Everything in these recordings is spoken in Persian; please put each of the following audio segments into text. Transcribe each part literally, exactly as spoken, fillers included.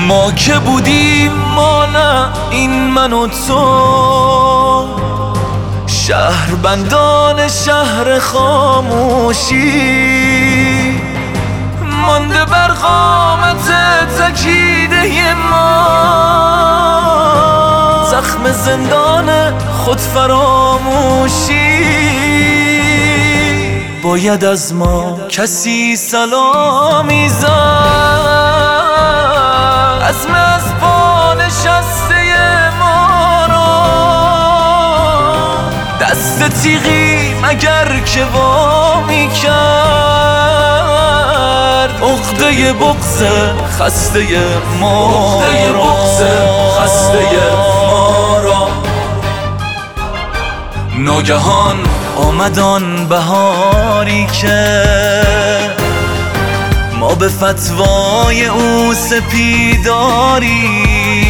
ما که بودیم ما نه این من و تو، شهر بندان شهر خاموشی، مانده بر قامت تکیده ما، زخم زندان خود فراموشی. باید از ما کسی سلامی زد، عزم از پا نشسته ما را، دست تیغی مگر که وامی کرد، عقده بغض خسته ما را. ناگهان آمد آن بهاری که ما به فتوای او سپیداری،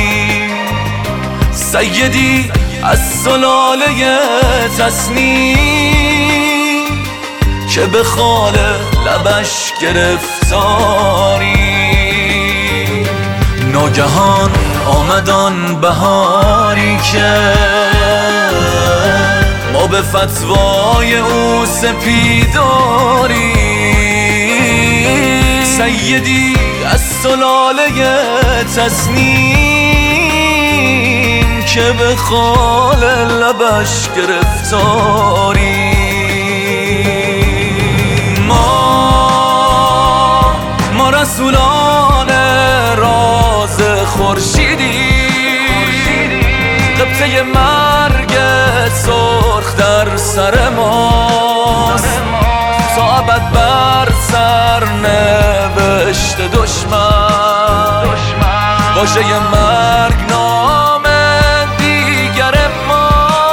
سیدی از سلاله تصنیم که به خال لبش گرفتاری. ناگهان آمد آن بهاری که ما به فتوای او سپیداری، سیدی از سلاله تصنیم که به خال لبش گرفتاری. ما ما رسولان راز خورشیدی، قبطه مرگ سرخ در سر ماست، تا ابد بر سر نوشت دشمن، واژه مرگ نام دیگر ما.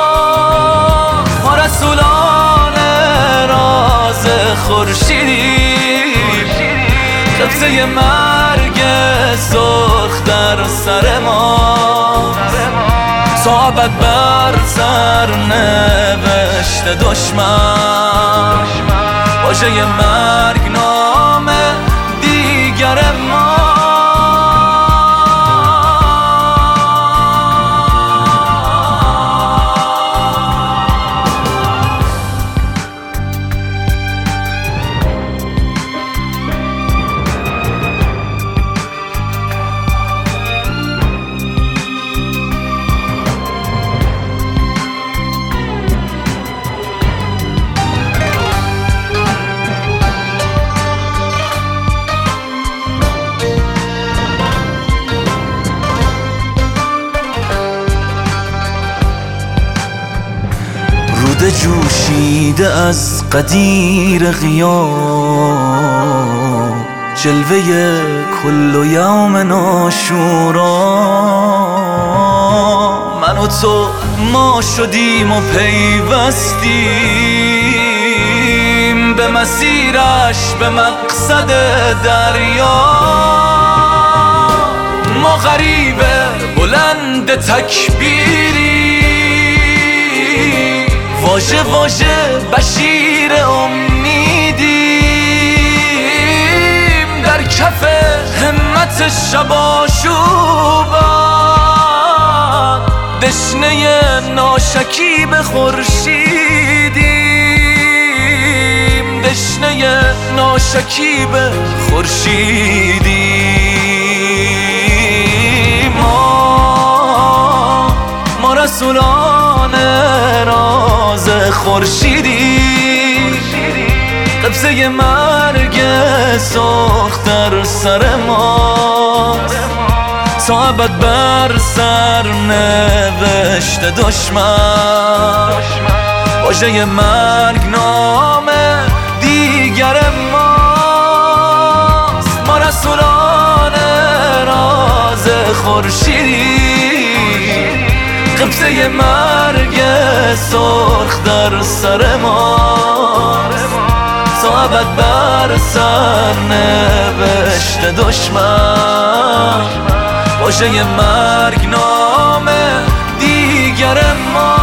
ما رسولان راز خورشیدی، قبطه مرگ سرخ در سر ماست، تا ابد بر سر نوشت دشمن، واژه مرگ نام دیگر ما. رود جوشیده از قدیر غیاب، جلوه کل یوم ناشورا. من و تو ما شدیم و پیوستیم به مسیرش، به مقصد دریا. ما غریب بلند تکبیری، واژه واژه بشیر امیدیم، در کف همت شباشوبان، دشنه ناشکیب خورشیدیم، دشنه ناشکیب خورشیدیم. ما ما رسولان راز خورشیدی، قبضه مرگ سرخ در سر ماست، تا ابد بر سر نوشت دشمن، واژه مرگ نام دیگر ماست. ما رسولان راز خورشیدی، قبضه مرگ سرخ در سر ماست، تا ابد بر سر نوشت دشمن، واژه مرگ نام دیگر ما.